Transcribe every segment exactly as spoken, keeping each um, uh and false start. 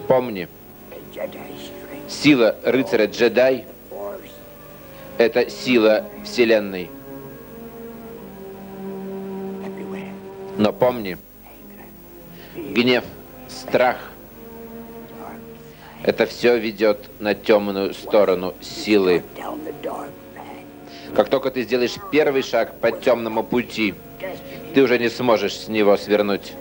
Помни, сила рыцаря-джедай — это сила Вселенной. Но помни, гнев, страх — это все ведет на темную сторону силы. Как только ты сделаешь первый шаг по темному пути, ты уже не сможешь с него свернуть.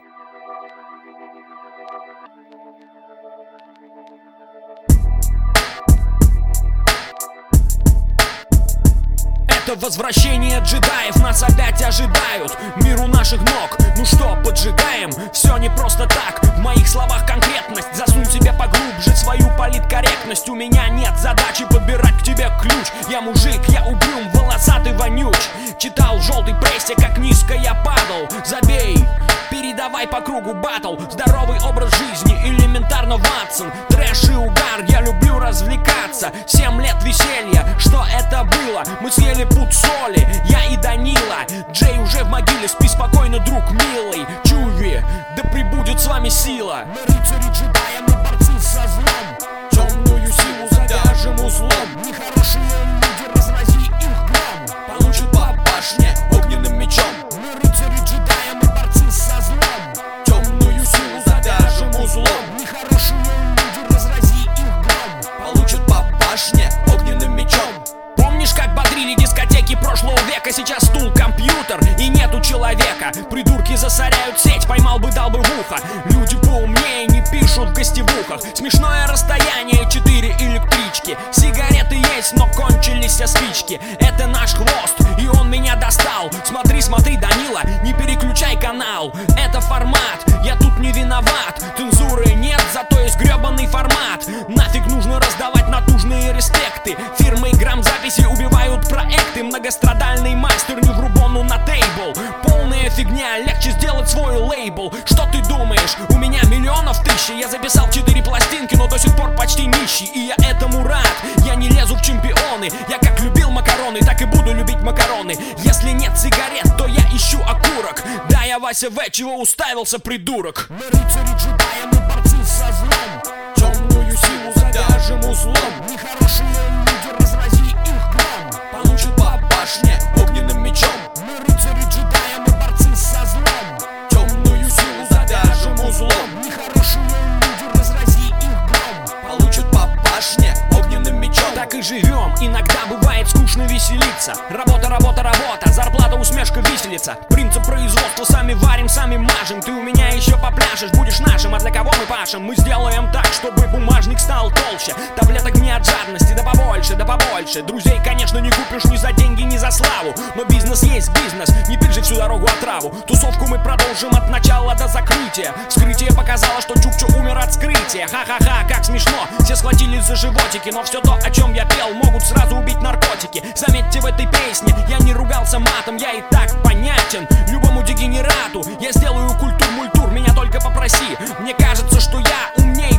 Это возвращение джедаев, нас опять ожидают. Мир у наших ног, ну что, поджигаем? Все не просто так, в моих словах конкретность. Засунь себе поглубже свою политкорректность. У меня нет задачи подбирать к тебе ключ. Я мужик, я угрюм, волосатый вонюч. Читал в желтой прессе, как низко я падал. Забей, передавай по кругу баттл. Здоровый образ жизни, элементарно Ватсон. Трэш и угар, я люблю развлекаться. Семь лет веселья, что это было? Мы съели пуд соли, я и Данила. Джей уже в могиле, спи спокойно, друг милый. Чуви, да прибудет с вами сила. Мы рыцари джедаи, мы борцы со злом. Темную силу задержим узлом. Нехорошие люди, разрази их гром. Получат по башне огненным мечом. Мы рыцари джедаи, мы борцы со злом. Темную силу задержим узлом. Нехорошие люди, разрази их гром. Получат по башне огненным мечом. Помнишь, как бодрили дискотеки прошлого века? Сейчас стул, компьютер и нету человека. Придурки засоряют сеть, поймал бы, дал бы в ухо. Люди поумнее не пишут в гостевухах. Смешное расстояние, четыре электрички. Сигареты есть, но кончились все спички. Это наш хвост, и он меня достал. Смотри, смотри, Данила, не переключай канал. Это формат, я тут не виноват. Цензуры нет, зато есть гребаный формат. Нафиг нужно раздавать натужные респекты. Фирмы грамзаписи убивают проекты. Многострадальный мастер не в рубону на тейбл. Полная фигня, легче сделать свой лейбл. Что ты думаешь? У меня миллионов тысячи. Я записал четыре пластинки, но до сих пор почти нищий. И я этому рад, я не лезу в чемпионы. Я как любил макароны, так и буду любить макароны. Если нет сигарет, то я ищу окурок. Да, я Вася В, чего уставился, придурок. Мы рыцари джедаи, мы борцы со злом. Темную силу задержим узлом. Нехорошие люди, разрази их гром. Получат по башне огненным мечом. Мы рыцари джедаи, мы борцы со злом. Темную силу задержим узлом. Нехорошие люди, разрази их гром. Получат по башне огненным мечом. Так и живем, иногда бывает скучно веселиться. Работа, работа, работа, зарплата, усмешка, виселица. Принцип производства, сами варим, сами мажем. Ты у меня еще попляшешь, будешь нашим. А для кого мы пашем? Мы сделаем так, чтобы бумажник стал толще. Таблеток не от жадности, да побольше, да побольше. Друзей, конечно, не купишь ни за деньги, ни за славу. Но бизнес есть бизнес, не пить же всю дорогу отраву. Тусовку мы продолжим от начала до закрытия. Вскрытие показало, что Чукча умер от скрытия. Ха-ха-ха, как смешно, все схватились за животики. Но все то, о чем я пел, могут сразу убить наркотики. Заметьте, в этой песне я не ругался матом. Я и так понятен любому дегенерату. Я сделаю культур-мультур, меня только попроси. Мне кажется, что я умнее